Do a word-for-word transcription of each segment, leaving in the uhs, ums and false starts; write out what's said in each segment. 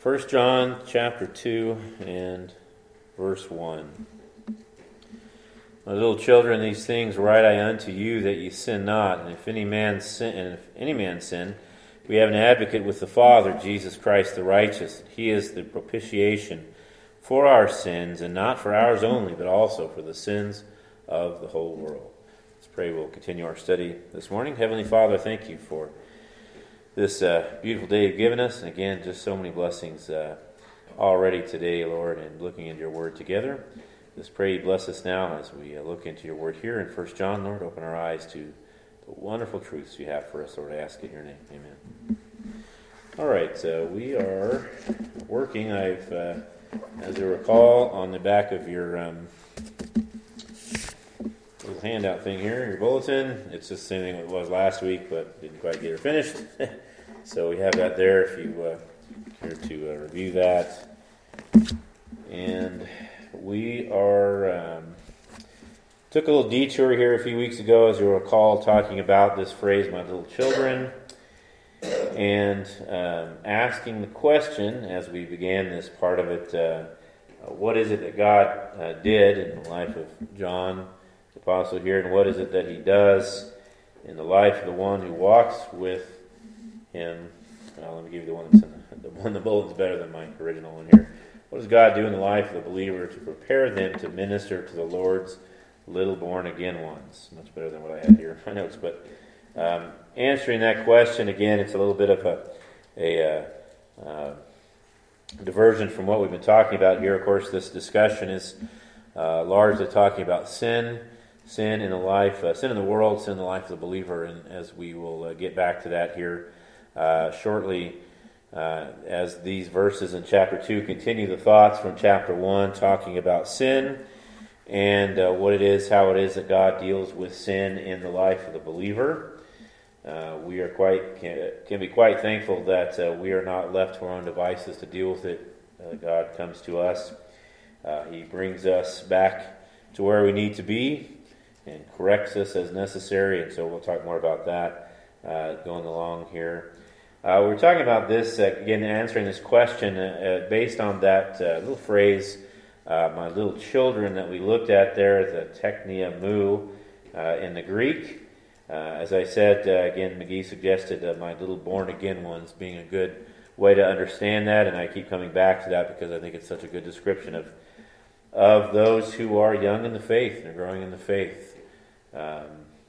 First John chapter two and verse one. My little children, these things write I unto you, that ye sin not. And if any man sin, and if any man sin, we have an advocate with the Father, Jesus Christ the righteous. He is the propitiation for our sins, and not for ours only, but also for the sins of the whole world. Let's pray. We'll continue our study this morning. Heavenly Father, thank you for this uh, beautiful day you've given us. And again, just so many blessings uh, already today, Lord, and looking into your word together. Just pray you bless us now as we uh, look into your word here in First John. Lord, open our eyes to the wonderful truths you have for us, Lord. I ask in your name. Amen. All right, so we are working. I've, uh, as you recall, on the back of your um, little handout thing here, your bulletin. It's just the same thing it was last week, but didn't quite get it finished. So we have that there if you uh, care to uh, review that. And we are um, took a little detour here a few weeks ago, as you'll recall, talking about this phrase, my little children, and um, asking the question as we began this part of it, uh, what is it that God uh, did in the life of John the Apostle here, and what is it that he does in the life of the one who walks with him? Well, let me give you the one that's in the, the one. The bulletin's better than my original one here. What does God do in the life of the believer to prepare them to minister to the Lord's little born again ones? Much better than what I had here in my notes. But um, answering that question again, it's a little bit of a, a uh, uh, diversion from what we've been talking about here. Of course, this discussion is uh, largely talking about sin. Sin in the life, uh, sin in the world, sin in the life of the believer, and as we will uh, get back to that here uh, shortly, uh, as these verses in chapter two continue the thoughts from chapter one, talking about sin and uh, what it is, how it is that God deals with sin in the life of the believer. Uh, we are quite can, can be quite thankful that uh, we are not left to our own devices to deal with it. Uh, God comes to us; uh, He brings us back to where we need to be, and corrects us as necessary, and so we'll talk more about that uh, going along here. Uh, we're talking about this, uh, again, answering this question uh, uh, based on that uh, little phrase, uh, my little children, that we looked at there, the teknia mu uh, in the Greek. Uh, as I said, uh, again, McGee suggested uh, my little born-again ones being a good way to understand that, and I keep coming back to that because I think it's such a good description of of those who are young in the faith and are growing in the faith. Um,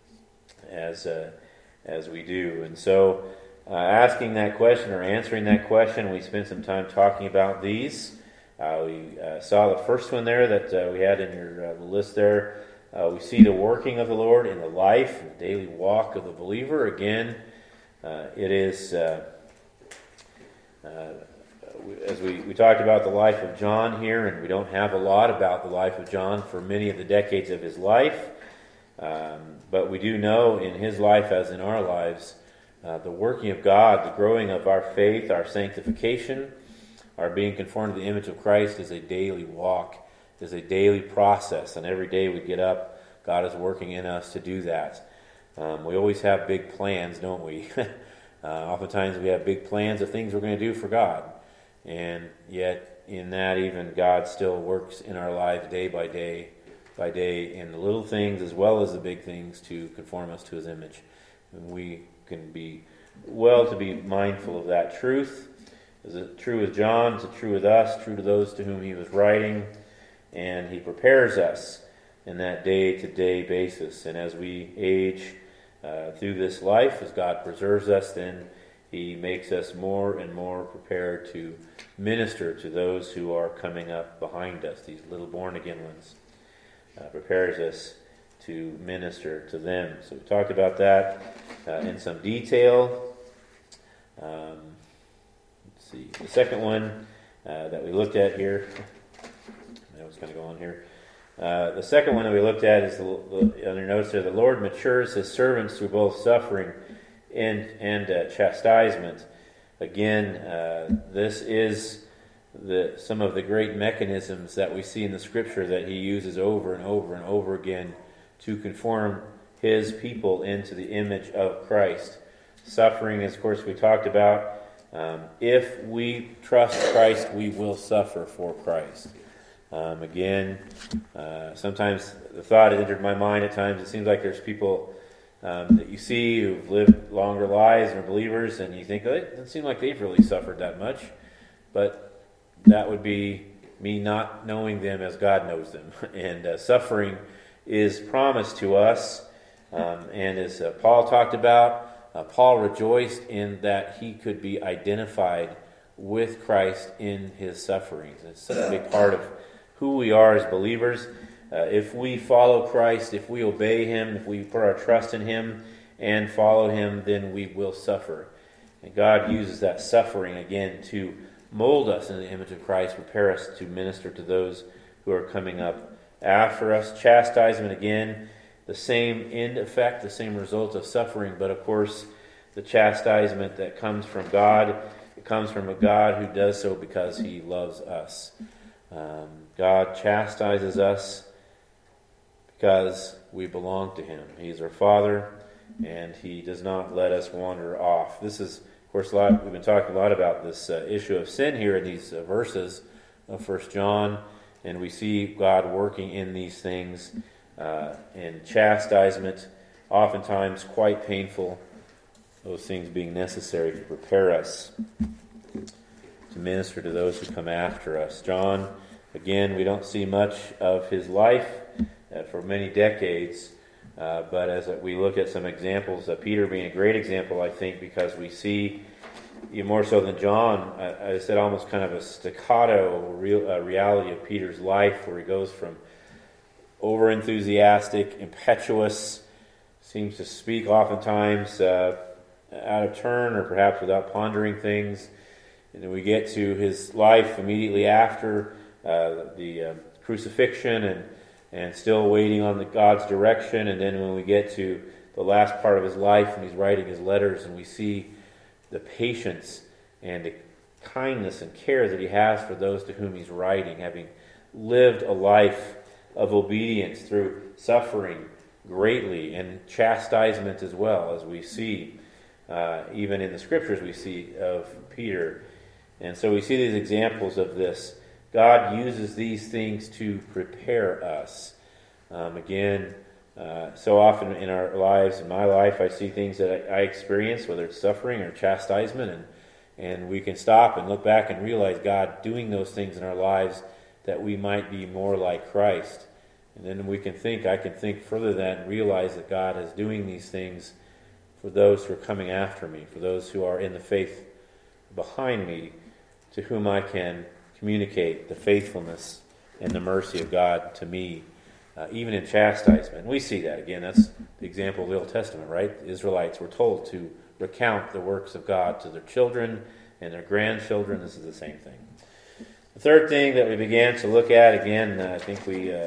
as uh, as we do. And so uh, asking that question or answering that question, we spent some time talking about these. Uh, we uh, saw the first one there that uh, we had in your uh, list there. Uh, we see the working of the Lord in the life and the daily walk of the believer. Again, uh, it is, uh, uh, as we, we talked about the life of John here, and we don't have a lot about the life of John for many of the decades of his life. Um, but we do know in his life, as in our lives, uh, the working of God, the growing of our faith, our sanctification, our being conformed to the image of Christ is a daily walk, is a daily process. And every day we get up, God is working in us to do that. Um, we always have big plans, don't we? uh, oftentimes we have big plans of things we're going to do for God. And yet in that even God still works in our lives day by day, by day in the little things as well as the big things to conform us to His image. And we can be well to be mindful of that truth. Is it true with John? Is it true with us? True to those to whom he was writing? And he prepares us in that day-to-day basis. And as we age uh, through this life, as God preserves us, then He makes us more and more prepared to minister to those who are coming up behind us, these little born-again ones. Uh, prepares us to minister to them. So we talked about that uh, in some detail. Um, let's see. The second one uh, that we looked at here, I was going to go on here. Uh, the second one that we looked at is, the, the, on your notes there, the Lord matures His servants through both suffering and, and uh, chastisement. Again, uh, this is The, some of the great mechanisms that we see in the Scripture that He uses over and over and over again to conform His people into the image of Christ. Suffering, as of course we talked about, Um, if we trust Christ, we will suffer for Christ. Um, again, uh, sometimes the thought has entered my mind at times. It seems like there's people um, that you see who've lived longer lives and are believers, and you think, oh, it doesn't seem like they've really suffered that much. But that would be me not knowing them as God knows them. And uh, suffering is promised to us. Um, and as uh, Paul talked about, uh, Paul rejoiced in that he could be identified with Christ in his sufferings. It's such a big part of who we are as believers. Uh, if we follow Christ, if we obey him, if we put our trust in him and follow him, then we will suffer. And God uses that suffering again to mold us in the image of Christ, prepare us to minister to those who are coming up after us. Chastisement, again, the same end effect, the same result of suffering, but of course, the chastisement that comes from God, it comes from a God who does so because he loves us. Um, God chastises us because we belong to him. He's our Father, and he does not let us wander off. This is, of course, a lot, we've been talking a lot about this uh, issue of sin here in these uh, verses of First John, and we see God working in these things. Uh, and chastisement, oftentimes quite painful, those things being necessary to prepare us to minister to those who come after us. John, again, we don't see much of his life uh, for many decades, uh, but as we look at some examples, uh, Peter being a great example, I think, because we see, even more so than John, I, I said almost kind of a staccato real, uh, reality of Peter's life, where he goes from over-enthusiastic, impetuous, seems to speak oftentimes uh, out of turn or perhaps without pondering things. And then we get to his life immediately after uh, the uh, crucifixion and, and still waiting on the God's direction. And then when we get to the last part of his life and he's writing his letters, and we see the patience and the kindness and care that he has for those to whom he's writing, having lived a life of obedience through suffering greatly and chastisement as well, as we see uh, even in the scriptures we see of Peter. And so we see these examples of this. God uses these things to prepare us. Um, again, uh, so often in our lives, in my life, I see things that I, I experience, whether it's suffering or chastisement, and and we can stop and look back and realize God doing those things in our lives that we might be more like Christ. And then we can think, I can think further than that and realize that God is doing these things for those who are coming after me, for those who are in the faith behind me, to whom I can communicate the faithfulness and the mercy of God to me, uh, even in chastisement. And we see that. Again, that's the example of the Old Testament, right? The Israelites were told to recount the works of God to their children and their grandchildren. This is the same thing. The third thing that we began to look at, again, uh, I think we uh,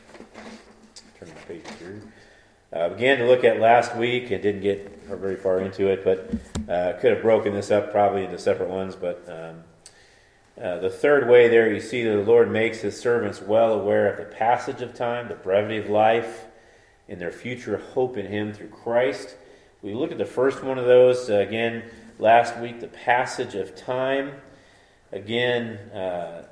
turn the page here. Uh, began to look at last week and didn't get very far into it, but uh, could have broken this up probably into separate ones. But um, uh, the third way there, you see that the Lord makes his servants well aware of the passage of time, the brevity of life, and their future hope in him through Christ. We looked at the first one of those uh, again last week, the passage of time. Again, uh,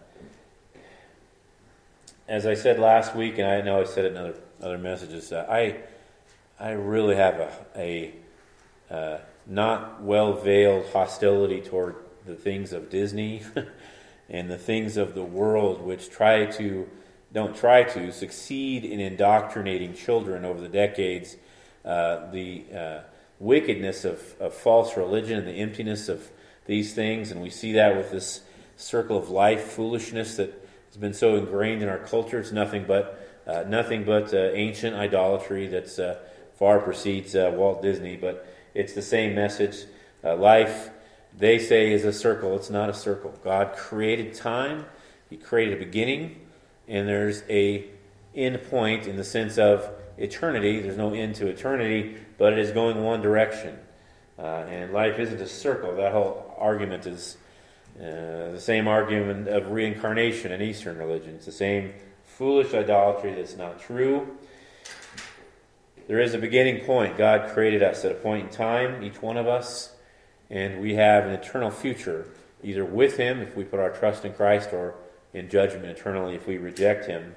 as I said last week, and I know I said it in other, other messages, uh, I I really have a, a uh, not well-veiled hostility toward the things of Disney and the things of the world, which try to, don't try to, succeed in indoctrinating children over the decades. Uh, the uh, wickedness of, of false religion and the emptiness of these things, and we see that with this circle of life foolishness that has been so ingrained in our culture. It's nothing but uh, nothing but uh, ancient idolatry that's uh, far precedes uh, Walt Disney, but it's the same message. Uh, life, they say, is a circle. It's not a circle. God created time. He created a beginning, and there's a end point in the sense of eternity. There's no end to eternity, but it is going one direction. Uh, and life isn't a circle. That whole argument is uh, the same argument of reincarnation in Eastern religion. It's the same foolish idolatry that's not true. There is a beginning point. God created us at a point in time, each one of us, and we have an eternal future, either with him if we put our trust in Christ, or in judgment eternally if we reject him.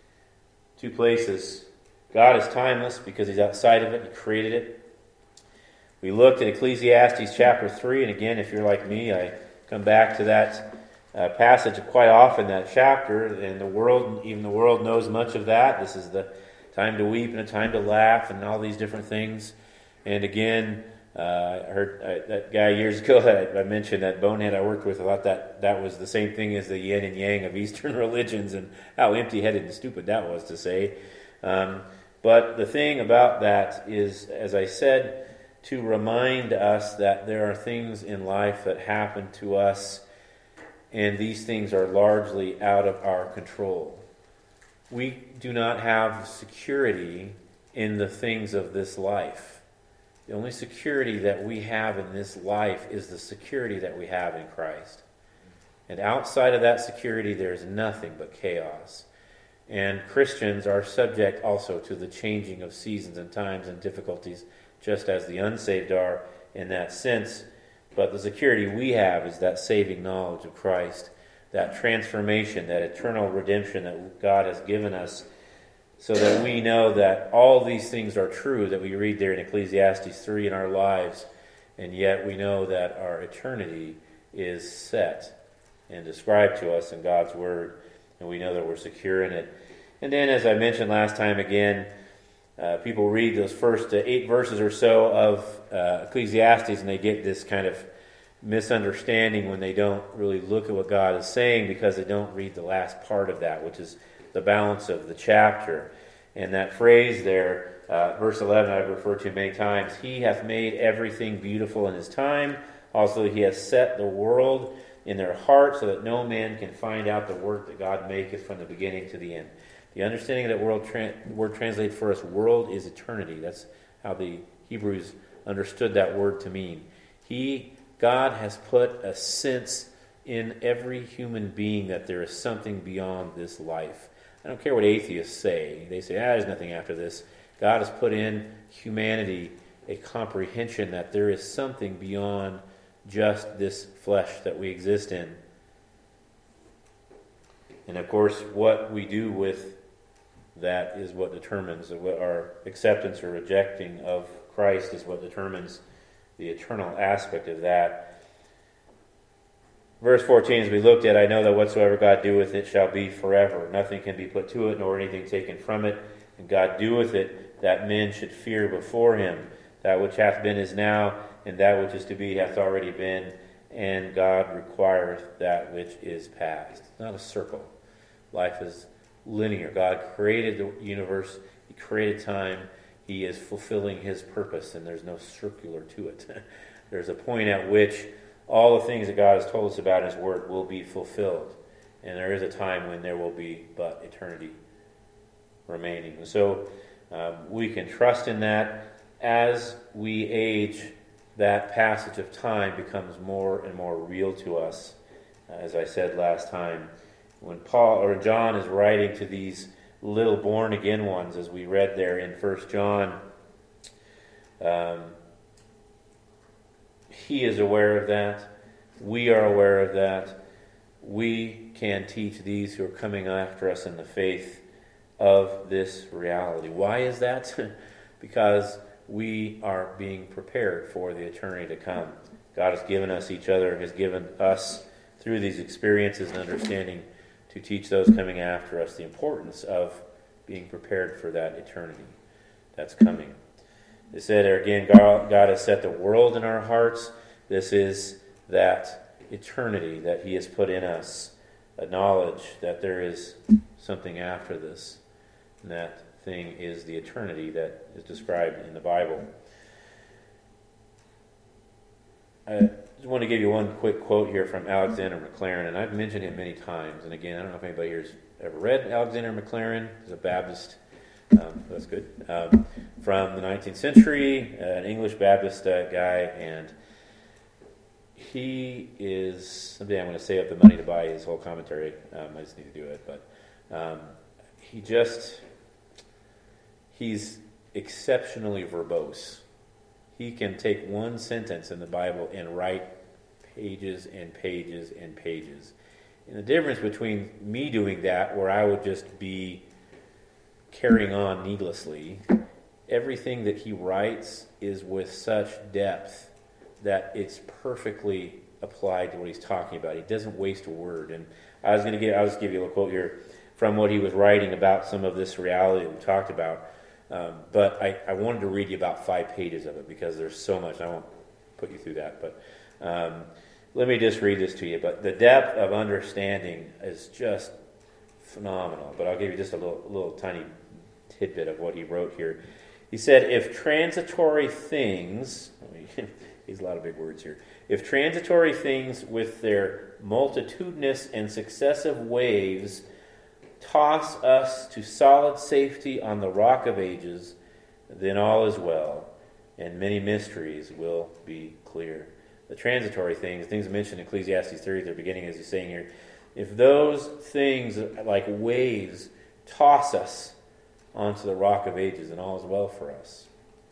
Two places. God is timeless because he's outside of it. He created it. We looked at Ecclesiastes chapter three, and again, if you're like me, I come back to that uh, passage quite often, that chapter, and the world, even the world knows much of that. This is the time to weep and a time to laugh and all these different things. And again, uh, I heard uh, that guy years ago that I, I mentioned, that bonehead I worked with, I thought that that was the same thing as the yin and yang of Eastern religions, and how empty-headed and stupid that was to say. Um, but the thing about that is, as I said, to remind us that there are things in life that happen to us, and these things are largely out of our control. We do not have security in the things of this life. The only security that we have in this life is the security that we have in Christ. And outside of that security, there is nothing but chaos. And Christians are subject also to the changing of seasons and times and difficulties, just as the unsaved are in that sense. But the security we have is that saving knowledge of Christ, that transformation, that eternal redemption that God has given us, so that we know that all these things are true that we read there in Ecclesiastes three in our lives, and yet we know that our eternity is set and described to us in God's Word, and we know that we're secure in it. And then, as I mentioned last time again, Uh, people read those first uh, eight verses or so of uh, Ecclesiastes, and they get this kind of misunderstanding when they don't really look at what God is saying, because they don't read the last part of that, which is the balance of the chapter. And that phrase there, uh, verse eleven, I've referred to many times: He hath made everything beautiful in his time. Also, he has set the world in their heart, so that no man can find out the work that God maketh from the beginning to the end. The understanding of that word, tra- word translated for us, world, is eternity. That's how the Hebrews understood that word to mean. He, God has put a sense in every human being that there is something beyond this life. I don't care what atheists say. They say, ah, there's nothing after this. God has put in humanity a comprehension that there is something beyond just this flesh that we exist in. And of course, what we do with that is what determines what our acceptance or rejecting of Christ is what determines the eternal aspect of that. Verse fourteen, as we looked at, I know that whatsoever God doeth, it shall be forever. Nothing can be put to it, nor anything taken from it. And God doeth it, that men should fear before him. That which hath been is now, and that which is to be hath already been. And God requireth that which is past. It's not a circle. Life is linear. God created the universe. He created time. He is fulfilling his purpose, and there's no circular to it. There's a point at which all the things that God has told us about in his word will be fulfilled. And there is a time when there will be but eternity remaining. And so um, we can trust in that. As we age, that passage of time becomes more and more real to us. As I said last time, when Paul or John is writing to these little born-again ones, as we read there in First John, um, he is aware of that. We are aware of that. We can teach these who are coming after us in the faith of this reality. Why is that? Because we are being prepared for the eternity to come. God has given us each other, has given us, through these experiences and understanding, to teach those coming after us the importance of being prepared for that eternity that's coming. It said there again, God, God has set the world in our hearts. This is that eternity that he has put in us, a knowledge that there is something after this. And that thing is the eternity that is described in the Bible. I just want to give you one quick quote here from Alexander Maclaren, and I've mentioned him many times. And again, I don't know if anybody here has ever read Alexander Maclaren. He's a Baptist. Um, that's good. Um, from the nineteenth century, uh, an English Baptist uh, guy, and he is, someday I'm going to save up the money to buy his whole commentary. Um, I just need to do it. But um, he just, he's exceptionally verbose. he can take one sentence in the Bible and write pages and pages and pages. And the difference between me doing that, where I would just be carrying on needlessly, everything that he writes is with such depth that it's perfectly applied to what he's talking about. He doesn't waste a word. And I was going to give, I'll just give you a quote here from what he was writing about some of this reality that we talked about. Um, but I, I wanted to read you about five pages of it because there's so much. I won't put you through that, but um, let me just read this to you. But the depth of understanding is just phenomenal. But I'll give you just a little, little tiny tidbit of what he wrote here. He said, if transitory things, he's a lot of big words here, if transitory things with their multitudinous and successive waves toss us to solid safety on the rock of ages, then all is well, and many mysteries will be clear. The transitory things, things mentioned in Ecclesiastes three at the beginning, as he's saying here, if those things like waves toss us onto the rock of ages, then all is well for us.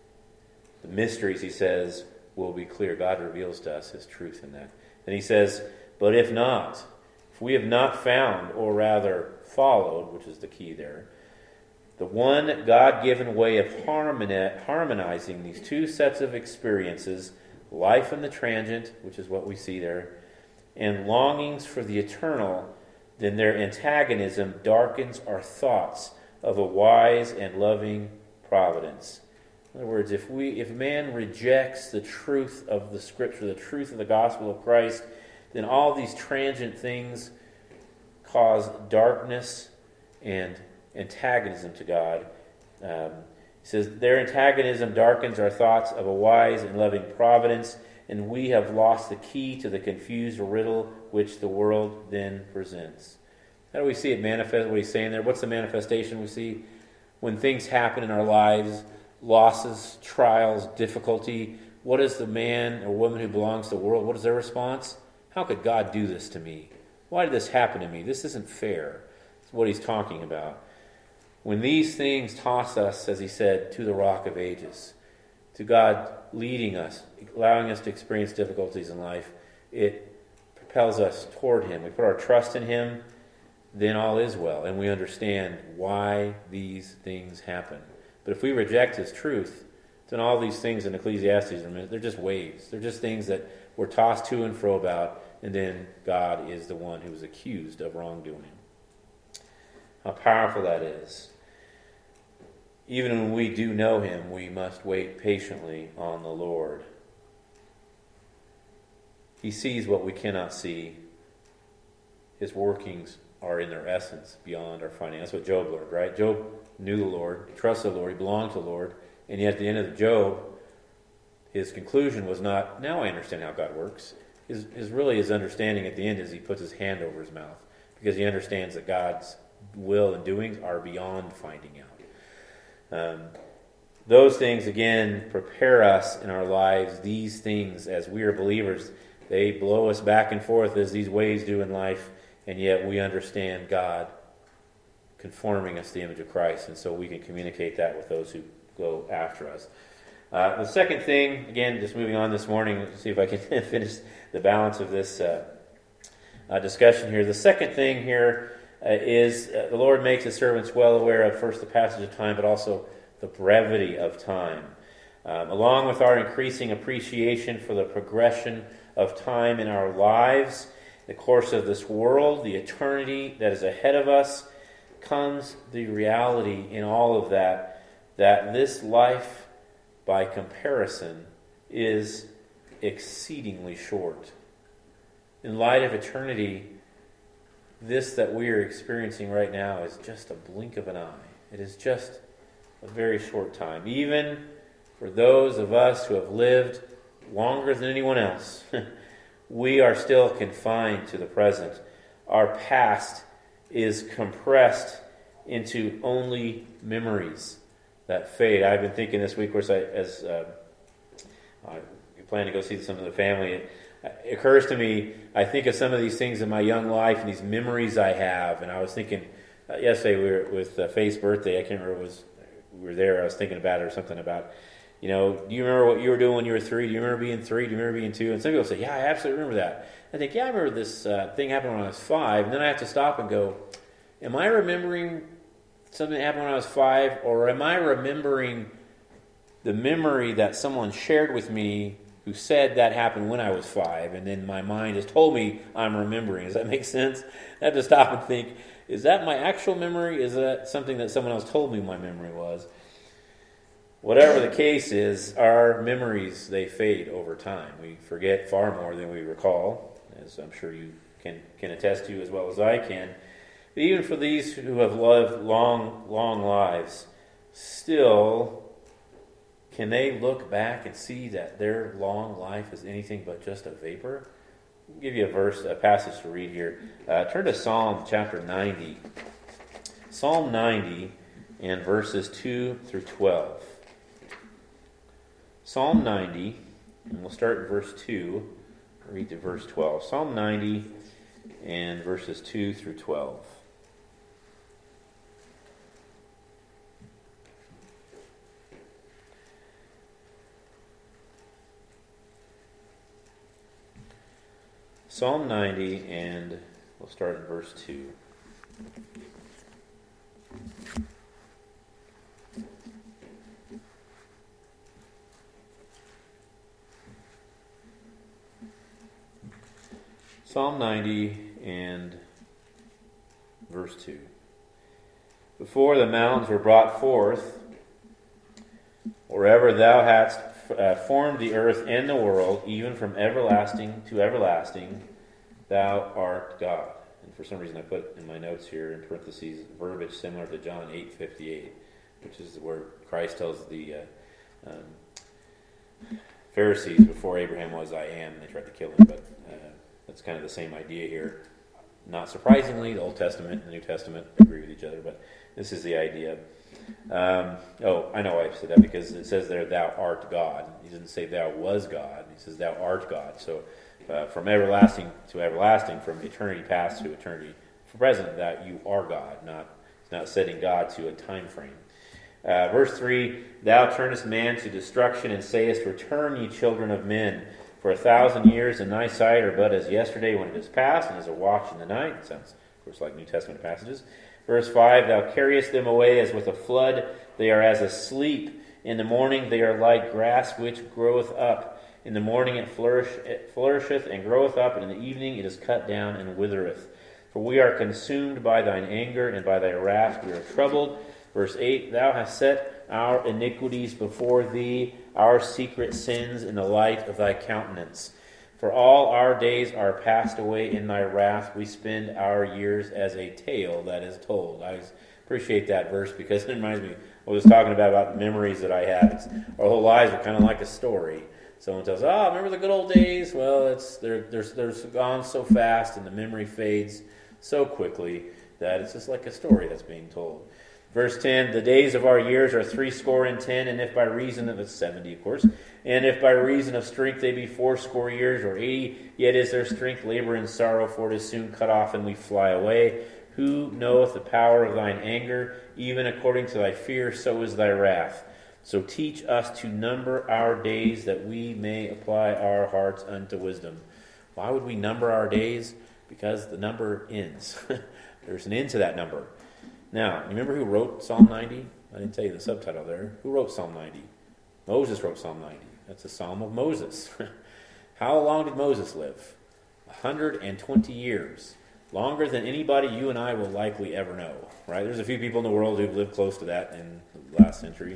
The mysteries, he says, will be clear. God reveals to us his truth in that. And he says, but if not, if we have not found, or rather followed, which is the key there, the one God-given way of harmoni- harmonizing these two sets of experiences, life and the transient, which is what we see there, and longings for the eternal, then their antagonism darkens our thoughts of a wise and loving providence. In other words, if we, if man rejects the truth of the Scripture, the truth of the gospel of Christ, then all these transient things cause darkness and antagonism to God. Um, he says, their antagonism darkens our thoughts of a wise and loving providence, and we have lost the key to the confused riddle which the world then presents. How do we see it manifest, what he's saying there? What's the manifestation we see? When things happen in our lives, losses, trials, difficulty, what is the man or woman who belongs to the world? What is their response? How could God do this to me? Why did this happen to me? This isn't fair. That's what he's talking about. When these things toss us, as he said, to the rock of ages, to God leading us, allowing us to experience difficulties in life, it propels us toward him. We put our trust in him, then all is well, and we understand why these things happen. But if we reject his truth, then all these things in Ecclesiastes, they're just waves. They're just things that we're tossed to and fro about, and then God is the one who is accused of wrongdoing. How powerful that is. Even when we do know him, we must wait patiently on the Lord. He sees what we cannot see. His workings are in their essence beyond our finding. That's what Job learned, right? Job knew the Lord, trusted the Lord, he belonged to the Lord, and yet at the end of the Job, his conclusion was not, now I understand how God works. His, his really his understanding at the end is he puts his hand over his mouth, because he understands that God's will and doings are beyond finding out. Um, those things, again, prepare us in our lives. These things, as we are believers, they blow us back and forth as these waves do in life, and yet we understand God conforming us to the image of Christ, and so we can communicate that with those who go after us. Uh, the second thing, again, just moving on this morning, see if I can finish the balance of this uh, uh, discussion here. The second thing here uh, is uh, the Lord makes his servants well aware of, first, the passage of time, but also the brevity of time. Um, along with our increasing appreciation for the progression of time in our lives, the course of this world, the eternity that is ahead of us, comes the reality in all of that, that this life, by comparison, is exceedingly short. In light of eternity, this that we are experiencing right now is just a blink of an eye. It is just a very short time. Even for those of us who have lived longer than anyone else, we are still confined to the present. Our past is compressed into only memories that fade. I've been thinking this week, of course, I, as uh, I plan to go see some of the family, it, it occurs to me, I think of some of these things in my young life and these memories I have, and I was thinking, uh, yesterday we were with uh, Faith's birthday, I can't remember, it was, we were there, I was thinking about it or something about, you know, do you remember what you were doing when you were three? Do you remember being three? Do you remember being two? And some people say, yeah, I absolutely remember that. I think, yeah, I remember this uh, thing happened when I was five. And then I have to stop and go, am I remembering something that happened when I was five? Or am I remembering the memory that someone shared with me who said that happened when I was five? And then my mind has told me I'm remembering. Does that make sense? I have to stop and think, is that my actual memory? Is that something that someone else told me my memory was? Whatever the case is, our memories, they fade over time. We forget far more than we recall, as I'm sure you can, can attest to as well as I can. But even for these who have lived long, long lives, still, can they look back and see that their long life is anything but just a vapor? I'll give you a verse, a passage to read here. Uh, turn to Psalm chapter ninety. Psalm ninety and verses two through twelve. Psalm ninety, and we'll start in verse two, read to verse twelve. Psalm ninety and verses two through twelve. Psalm ninety, and we'll start in verse two. Psalm ninety and verse two. Before the mountains were brought forth, wherever thou hadst uh, formed the earth and the world, even from everlasting to everlasting, thou art God. And for some reason I put in my notes here in parentheses verbiage similar to John eight fifty-eight, which is where Christ tells the uh, um, Pharisees, before Abraham was, I am, and they tried to kill him, but uh, that's kind of the same idea here. Not surprisingly, the Old Testament and the New Testament agree with each other, but this is the idea. Um, oh, I know why I said that, because it says there, thou art God. He doesn't say thou was God. He says thou art God. So uh, from everlasting to everlasting, from eternity past to eternity present, that you are God, not, not setting God to a time frame. Uh, verse three, thou turnest man to destruction and sayest, return, ye children of men. For a thousand years in thy sight are but as yesterday when it is past, and as a watch in the night. It sounds, of course, like New Testament passages. Verse five, thou carriest them away as with a flood. They are as asleep. In the morning they are like grass which groweth up. In the morning it, flourish, it flourisheth and groweth up, and in the evening it is cut down and withereth. For we are consumed by thine anger, and by thy wrath we are troubled. Verse eight, thou hast set our iniquities before thee, our secret sins in the light of thy countenance. For all our days are passed away in thy wrath. We spend our years as a tale that is told. I appreciate that verse because it reminds me, I was talking about, about the memories that I have. It's, our whole lives are kind of like a story. Someone tells, oh, remember the good old days? Well, it's they're, they're, they're gone so fast, and the memory fades so quickly that it's just like a story that's being told. Verse ten, the days of our years are threescore and ten, and if by reason of, it's seventy, of course, and if by reason of strength they be fourscore years or eighty, yet is their strength labor and sorrow, for it is soon cut off, and we fly away. Who knoweth the power of thine anger? Even according to thy fear, so is thy wrath. So teach us to number our days, that we may apply our hearts unto wisdom. Why would we number our days? Because the number ends. There's an end to that number. Now, remember who wrote Psalm ninety? I didn't tell you the subtitle there. Who wrote Psalm ninety? Moses wrote Psalm ninety. That's a psalm of Moses. How long did Moses live? one hundred twenty years. Longer than anybody you and I will likely ever know. Right? There's a few people in the world who've lived close to that in the last century.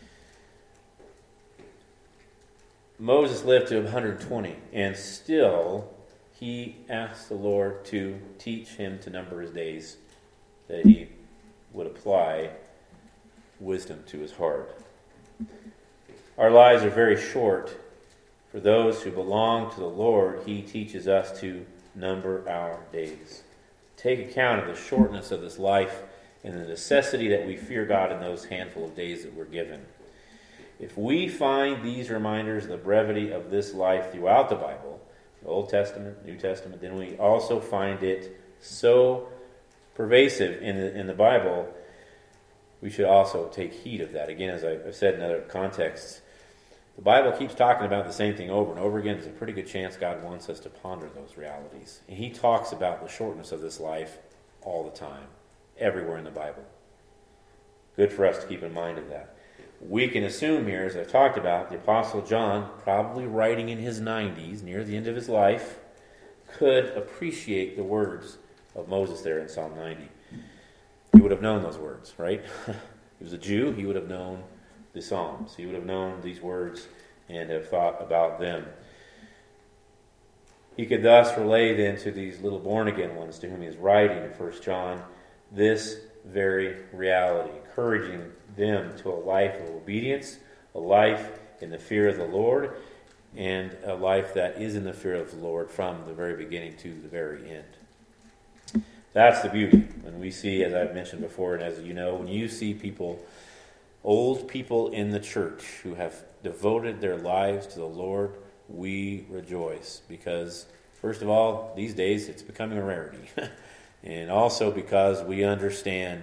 Moses lived to one hundred twenty, and still he asked the Lord to teach him to number his days, that he would apply wisdom to his heart. Our lives are very short. For those who belong to the Lord, he teaches us to number our days. Take account of the shortness of this life and the necessity that we fear God in those handful of days that we're given. If we find these reminders of the brevity of this life throughout the Bible, the Old Testament, New Testament, then we also find it so pervasive in the, in the Bible, we should also take heed of that. Again, as I've said in other contexts, the Bible keeps talking about the same thing over and over again. There's a pretty good chance God wants us to ponder those realities. And he talks about the shortness of this life all the time, everywhere in the Bible. Good for us to keep in mind of that. We can assume here, as I've talked about, the Apostle John, probably writing in his nineties, near the end of his life, could appreciate the words of Moses there in Psalm ninety. He would have known those words, right? He was a Jew. He would have known the Psalms. He would have known these words and have thought about them. He could thus relay then to these little born-again ones to whom he is writing in First John this very reality, encouraging them to a life of obedience, a life in the fear of the Lord, and a life that is in the fear of the Lord from the very beginning to the very end. That's the beauty. When we see, as I've mentioned before, and as you know, when you see people, old people in the church who have devoted their lives to the Lord, we rejoice. Because, first of all, these days it's becoming a rarity. And also because we understand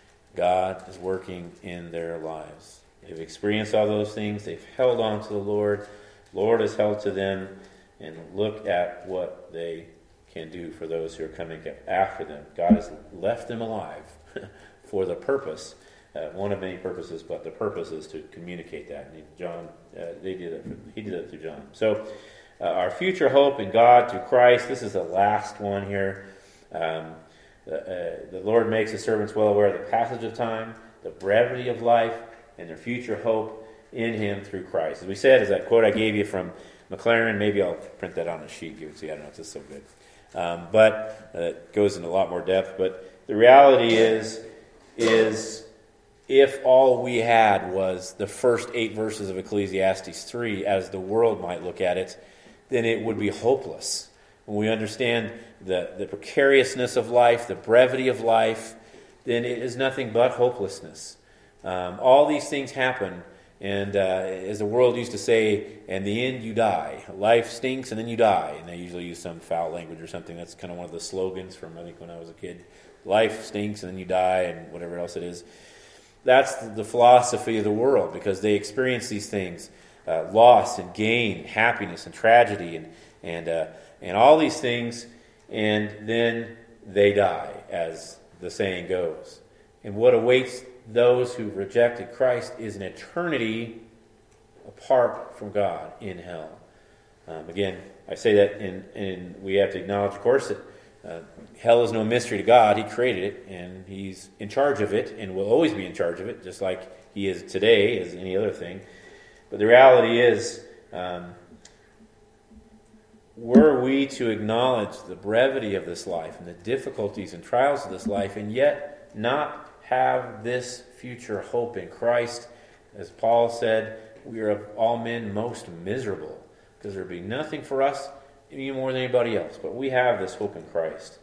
God is working in their lives. They've experienced all those things. They've held on to the Lord. Lord has held to them. And look at what they can do for those who are coming after them. God has left them alive for the purpose, uh, one of many purposes, but the purpose is to communicate that. And John, uh, they did it. He did it through John. So, uh, our future hope in God through Christ. This is the last one here. Um, the, uh, the Lord makes His servants well aware of the passage of time, the brevity of life, and their future hope in Him through Christ. As we said, as that quote I gave you from McLaren, maybe I'll print that on a sheet. Give it to you. I don't know if this is so good. Um, but uh, it goes into a lot more depth. But the reality is, is if all we had was the first eight verses of Ecclesiastes three, as the world might look at it, then it would be hopeless. When we understand the, the precariousness of life, the brevity of life, then it is nothing but hopelessness. Um, all these things happen, and uh, as the world used to say, in the end you die. Life stinks and then you die. And they usually use some foul language or something. That's kind of one of the slogans from, I think, when I was a kid. Life stinks and then you die, and whatever else it is. That's the philosophy of the world, because they experience these things. Uh, loss and gain, happiness and tragedy, and and uh, and all these things, and then they die, as the saying goes. And what awaits those who rejected Christ is an eternity apart from God in hell. Um, again, I say that, in, in we have to acknowledge, of course, that uh, hell is no mystery to God. He created it, and He's in charge of it, and will always be in charge of it, just like He is today as any other thing. But the reality is, um, were we to acknowledge the brevity of this life and the difficulties and trials of this life, and yet not have this future hope in Christ, as Paul said, we are of all men most miserable, because there will be nothing for us any more than anybody else. But we have this hope in Christ.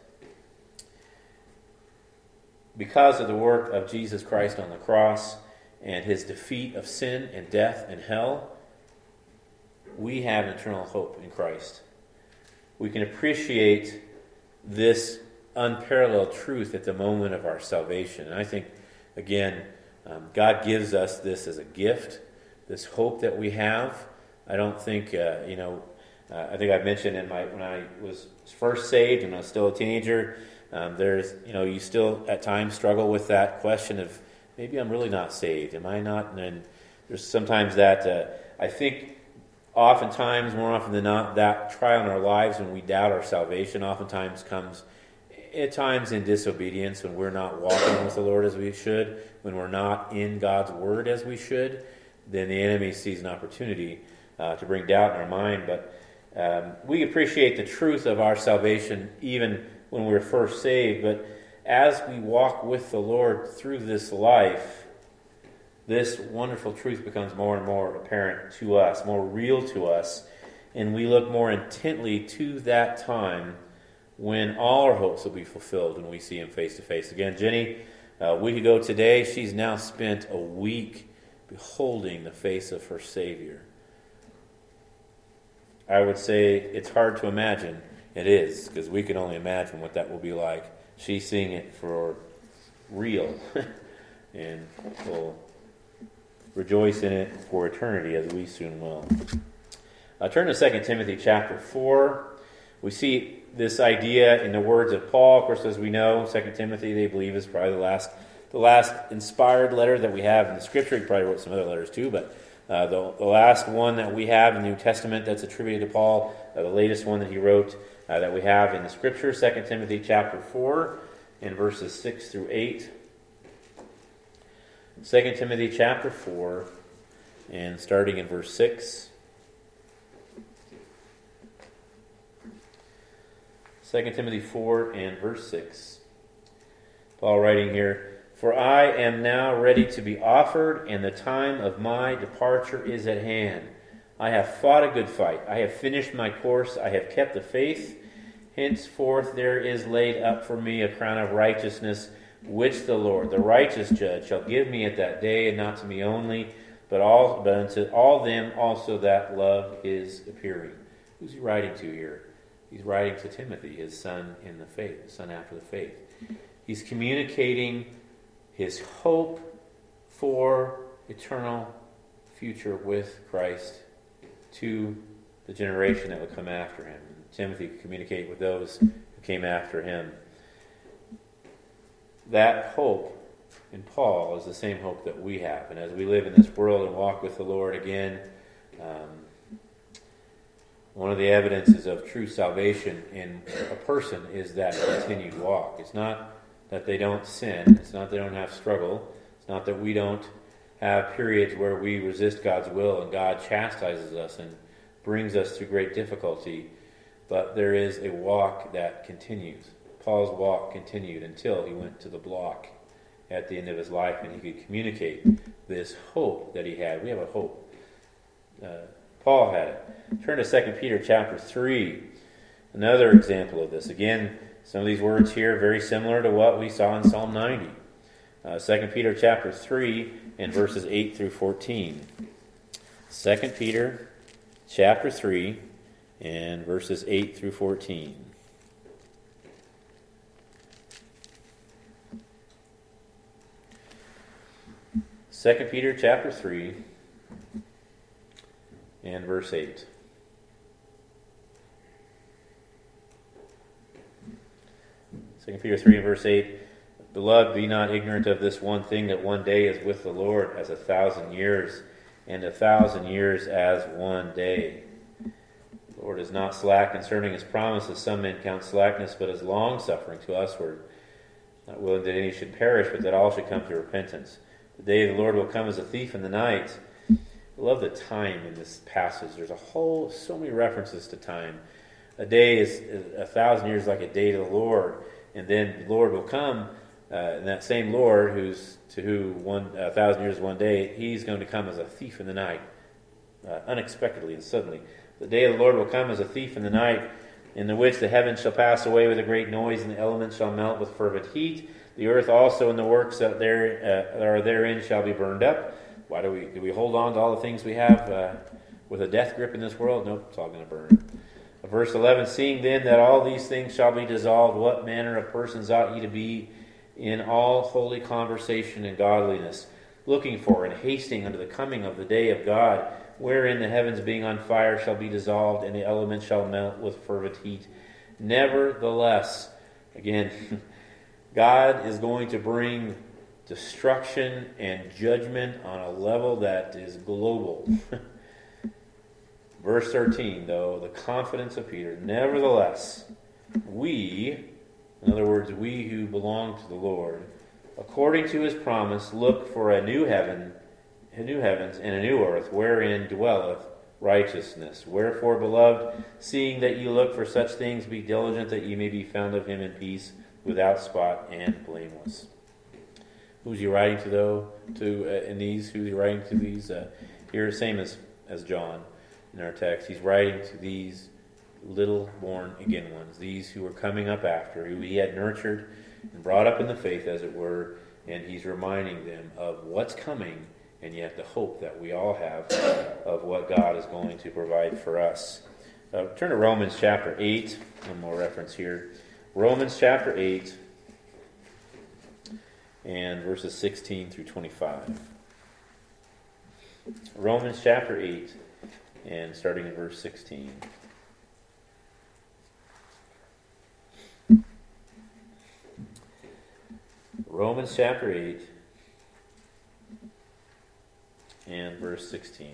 Because of the work of Jesus Christ on the cross and His defeat of sin and death and hell, we have eternal hope in Christ. We can appreciate this unparalleled truth at the moment of our salvation. And I think, again, um, God gives us this as a gift, this hope that we have. I don't think, uh, you know, uh, I think I mentioned in my when I was first saved and I was still a teenager, um, there's, you know, you still at times struggle with that question of, maybe I'm really not saved. Am I not? And then there's sometimes that, uh, I think, oftentimes, more often than not, that trial in our lives when we doubt our salvation oftentimes comes at times in disobedience, when we're not walking with the Lord as we should, when we're not in God's Word as we should. Then the enemy sees an opportunity uh, to bring doubt in our mind. But um, we appreciate the truth of our salvation even when we're first saved. But as we walk with the Lord through this life, this wonderful truth becomes more and more apparent to us, more real to us, and we look more intently to that time when all our hopes will be fulfilled when we see Him face to face. Again, Jenny, a week ago today, she's now spent a week beholding the face of her Savior. I would say it's hard to imagine. It is, because we can only imagine what that will be like. She's seeing it for real, and will rejoice in it for eternity, as we soon will. Uh, turn to Second Timothy chapter four. We see this idea in the words of Paul. Of course, as we know, Second Timothy, they believe, is probably the last the last inspired letter that we have in the Scripture. He probably wrote some other letters too, but uh, the, the last one that we have in the New Testament that's attributed to Paul, uh, the latest one that he wrote uh, that we have in the Scripture, Second Timothy chapter four, in verses six through eight. Second Timothy chapter four, and starting in verse six. Second Timothy four and verse six. Paul writing here, "For I am now ready to be offered, and the time of my departure is at hand. I have fought a good fight. I have finished my course. I have kept the faith. Henceforth there is laid up for me a crown of righteousness, which the Lord, the righteous judge, shall give me at that day, and not to me only, but all but unto all them also that love is appearing." Who's he writing to here? He's writing to Timothy, his son in the faith, the son after the faith. He's communicating his hope for eternal future with Christ to the generation that would come after him. Timothy could communicate with those who came after him. That hope in Paul is the same hope that we have. And as we live in this world and walk with the Lord again, um, one of the evidences of true salvation in a person is that continued walk. It's not that they don't sin. It's not they don't have struggle. It's not that we don't have periods where we resist God's will and God chastises us and brings us through great difficulty. But there is a walk that continues. Paul's walk continued until he went to the block at the end of his life, and he could communicate this hope that he had. We have a hope. Uh, Paul had it. Turn to Second Peter chapter three. Another example of this. Again, some of these words here are very similar to what we saw in Psalm ninety. Uh, Second Peter chapter three and verses eight through fourteen. Second Peter chapter three and verses eight through fourteen. Second Peter chapter three and verse eight. Second Peter three and verse eight. "Beloved, be not ignorant of this one thing, that one day is with the Lord as a thousand years, and a thousand years as one day. The Lord is not slack concerning his promise, as some men count slackness, but is long-suffering to usward, not willing that any should perish, but that all should come to repentance. The day of the Lord will come as a thief in the night." I love the time in this passage. There's a whole, so many references to time. A day is, a thousand years like a day to the Lord. And then the Lord will come, uh, and that same Lord who's to who one a thousand years is one day, he's going to come as a thief in the night, uh, unexpectedly and suddenly. The day of the Lord will come as a thief in the night, in the which the heavens shall pass away with a great noise, and the elements shall melt with fervent heat. The earth also and the works that there uh, are therein shall be burned up. Why do we do we hold on to all the things we have uh, with a death grip in this world? Nope, it's all going to burn. Verse eleven, "Seeing then that all these things shall be dissolved, what manner of persons ought ye to be in all holy conversation and godliness, looking for and hasting unto the coming of the day of God, wherein the heavens being on fire shall be dissolved, and the elements shall melt with fervent heat. Nevertheless," again, God is going to bring destruction and judgment on a level that is global. Verse thirteen, though, the confidence of Peter, "Nevertheless, we," in other words, we who belong to the Lord, "according to his promise, look for a new heaven, a new heavens, and a new earth, wherein dwelleth righteousness. Wherefore, beloved, seeing that ye look for such things, be diligent that ye may be found of him in peace, without spot and blameless." Who's he writing to, though? To uh, in these, who's he writing to these? Uh, here, same as as John in our text. He's writing to these little born again ones, these who were coming up after, who he had nurtured and brought up in the faith, as it were, and he's reminding them of what's coming, and yet the hope that we all have of what God is going to provide for us. Uh, turn to Romans chapter eight. One more reference here. Romans chapter eight. And verses sixteen through twenty-five. Romans chapter eight, and starting in verse sixteen. Romans chapter eight, and verse sixteen.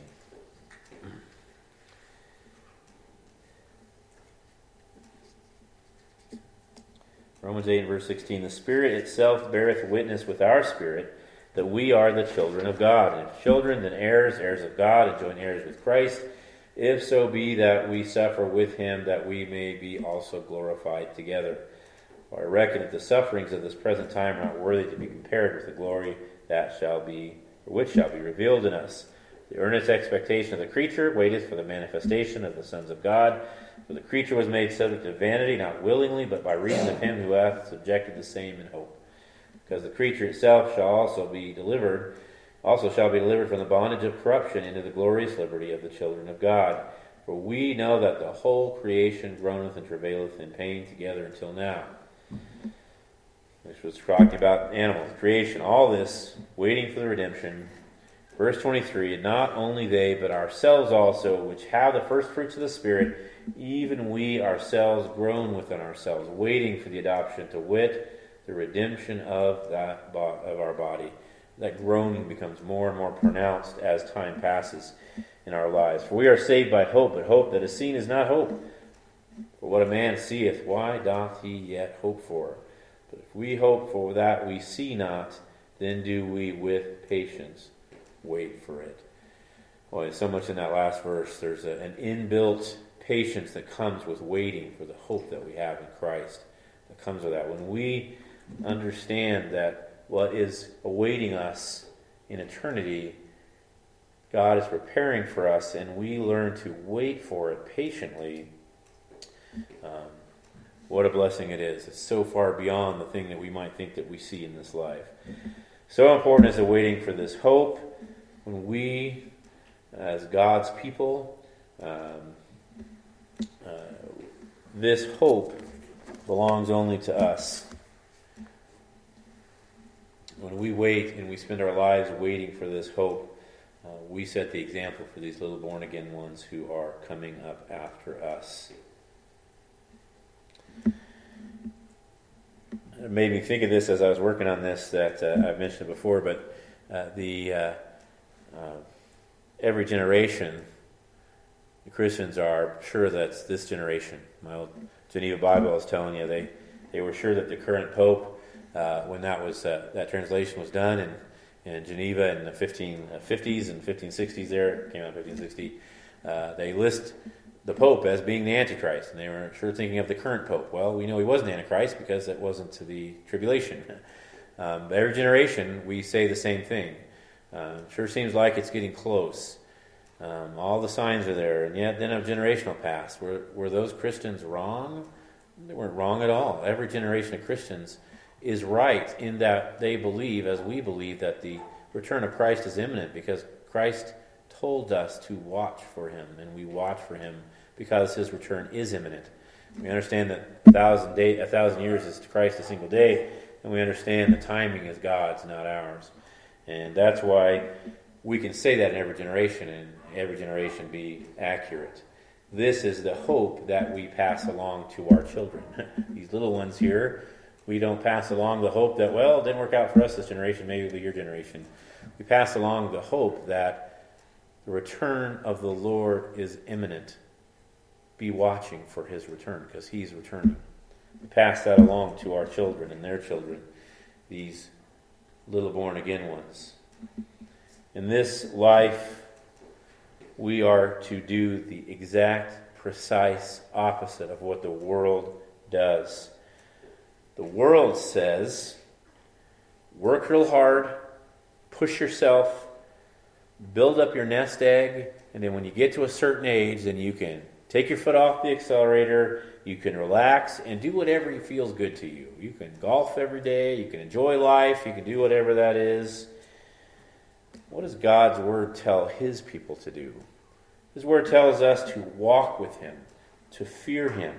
Romans eight and verse sixteen. The Spirit itself beareth witness with our spirit that we are the children of God. And if children, then heirs, heirs of God, and joint heirs with Christ, if so be that we suffer with him, that we may be also glorified together. For I reckon that the sufferings of this present time are not worthy to be compared with the glory that shall be, or which shall be revealed in us. The earnest expectation of the creature waiteth for the manifestation of the sons of God. For the creature was made subject to vanity, not willingly, but by reason of him who hath subjected the same in hope. Because the creature itself shall also be delivered, also shall be delivered from the bondage of corruption into the glorious liberty of the children of God. For we know that the whole creation groaneth and travaileth in pain together until now. This was talking about animals, creation, all this, waiting for the redemption. Verse twenty-three, and not only they, but ourselves also, which have the first fruits of the Spirit, even we ourselves groan within ourselves, waiting for the adoption, to wit, the redemption of that bo- of our body. That groaning becomes more and more pronounced as time passes in our lives. For we are saved by hope, but hope that is seen is not hope. For what a man seeth, why doth he yet hope for? But if we hope for that we see not, then do we with patience wait for it. Well, there's so much in that last verse. There's a, an inbuilt patience that comes with waiting for the hope that we have in Christ. That comes with that. When we understand that what is awaiting us in eternity, God is preparing for us, and we learn to wait for it patiently, um, what a blessing it is. It's so far beyond the thing that we might think that we see in this life. So important is the waiting for this hope. When we, as God's people, um, uh, this hope belongs only to us. When we wait and we spend our lives waiting for this hope, uh, we set the example for these little born-again ones who are coming up after us. It made me think of this as I was working on this, that uh, I've mentioned it before, but uh, the uh, uh, every generation, the Christians are sure that's this generation. My old Geneva Bible, I was telling you, they, they were sure that the current Pope, uh, when that was uh, that translation was done in, in Geneva in the fifteen fifties and fifteen sixties there, it came out in fifteen sixty, uh, they list the Pope as being the Antichrist, and they were sure thinking of the current Pope. Well, we know he wasn't Antichrist because it wasn't to the tribulation. Um, every generation, we say the same thing. Uh, sure seems like it's getting close. Um, all the signs are there, and yet then a generation will pass. Were, were those Christians wrong? They weren't wrong at all. Every generation of Christians is right in that they believe, as we believe, that the return of Christ is imminent, because Christ told us to watch for him, and we watch for him because his return is imminent. We understand that a thousand day, a thousand years is to Christ a single day, and we understand the timing is God's, not ours. And that's why we can say that in every generation, and every generation be accurate. This is the hope that we pass along to our children. These little ones here, we don't pass along the hope that, well, it didn't work out for us this generation, maybe it'll be your generation. We pass along the hope that the return of the Lord is imminent. Be watching for his return, because he's returning. We pass that along to our children and their children, these little born-again ones. In this life, we are to do the exact, precise opposite of what the world does. The world says, work real hard, push yourself, build up your nest egg, and then when you get to a certain age, then you can take your foot off the accelerator, you can relax, and do whatever feels good to you. You can golf every day, you can enjoy life, you can do whatever that is. What does God's Word tell his people to do? His Word tells us to walk with him, to fear him,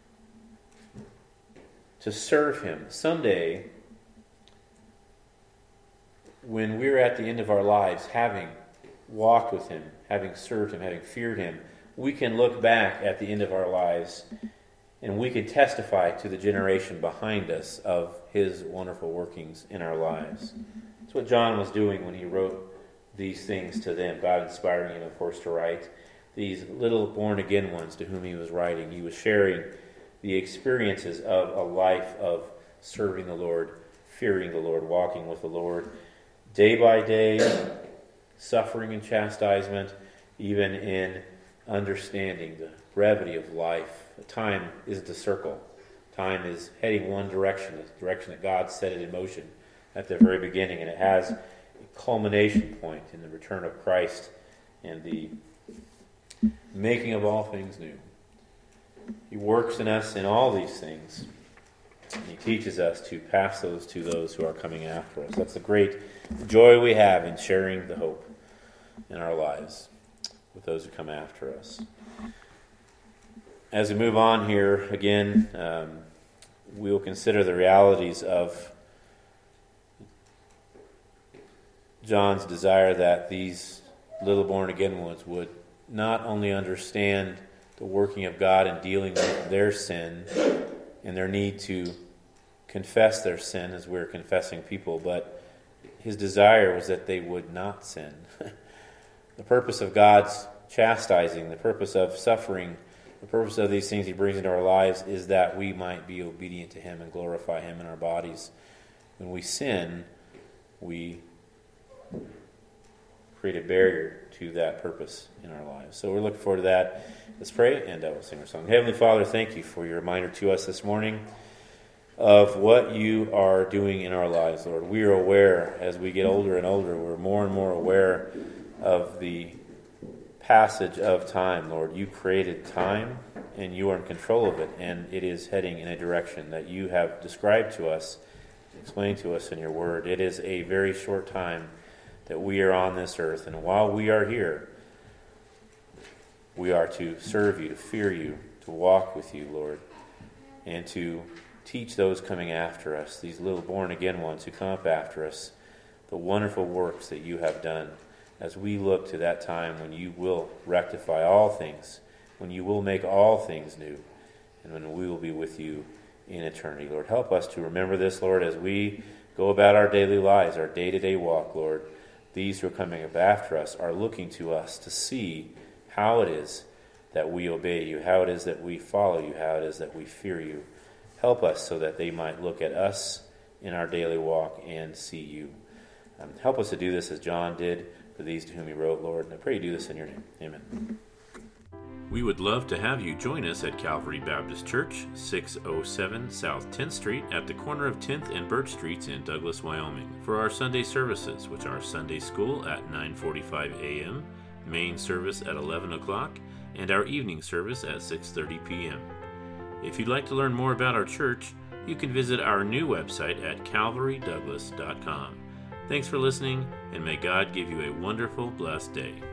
to serve him. Someday, when we're at the end of our lives, having walked with him, having served him, having feared him, we can look back at the end of our lives and we can testify to the generation behind us of his wonderful workings in our lives. That's what John was doing when he wrote these things to them. God inspiring him, of course, to write. These little born-again ones to whom he was writing. He was sharing the experiences of a life of serving the Lord, fearing the Lord, walking with the Lord, day by day, suffering and chastisement, even in understanding the brevity of life. Time isn't a circle. Time is heading one direction, the direction that God set it in motion at the very beginning, and it has a culmination point in the return of Christ and the making of all things new. He works in us in all these things. And he teaches us to pass those to those who are coming after us. That's the great joy we have in sharing the hope in our lives with those who come after us. As we move on here, again, um, we will consider the realities of John's desire that these little born-again ones would not only understand the working of God in dealing with their sin and their need to confess their sin as we're confessing people, but his desire was that they would not sin. The purpose of God's chastising, the purpose of suffering, the purpose of these things he brings into our lives is that we might be obedient to him and glorify him in our bodies. When we sin, we create a barrier to that purpose in our lives. So we're looking forward to that. Let's pray, and uh, we'll sing our song. Heavenly Father, thank you for your reminder to us this morning of what you are doing in our lives, Lord. We are aware, as we get older and older, we're more and more aware of the passage of time, Lord. You created time, and you are in control of it, and it is heading in a direction that you have described to us, explained to us in your word. It is a very short time that we are on this earth, and while we are here, we are to serve you, to fear you, to walk with you, Lord, and to teach those coming after us, these little born-again ones who come up after us, the wonderful works that you have done as we look to that time when you will rectify all things, when you will make all things new, and when we will be with you in eternity. Lord, help us to remember this, Lord, as we go about our daily lives, our day-to-day walk, Lord. These who are coming up after us are looking to us to see how it is that we obey you, how it is that we follow you, how it is that we fear you. Help us so that they might look at us in our daily walk and see you. Um, help us to do this as John did for these to whom he wrote, Lord. And I pray you do this in your name. Amen. We would love to have you join us at Calvary Baptist Church, six oh seven South tenth Street at the corner of tenth and Birch Streets in Douglas, Wyoming, for our Sunday services, which are Sunday school at nine forty-five a.m., main service at eleven o'clock, and our evening service at six thirty p.m. If you'd like to learn more about our church, you can visit our new website at calvary douglas dot com. Thanks for listening, and may God give you a wonderful, blessed day.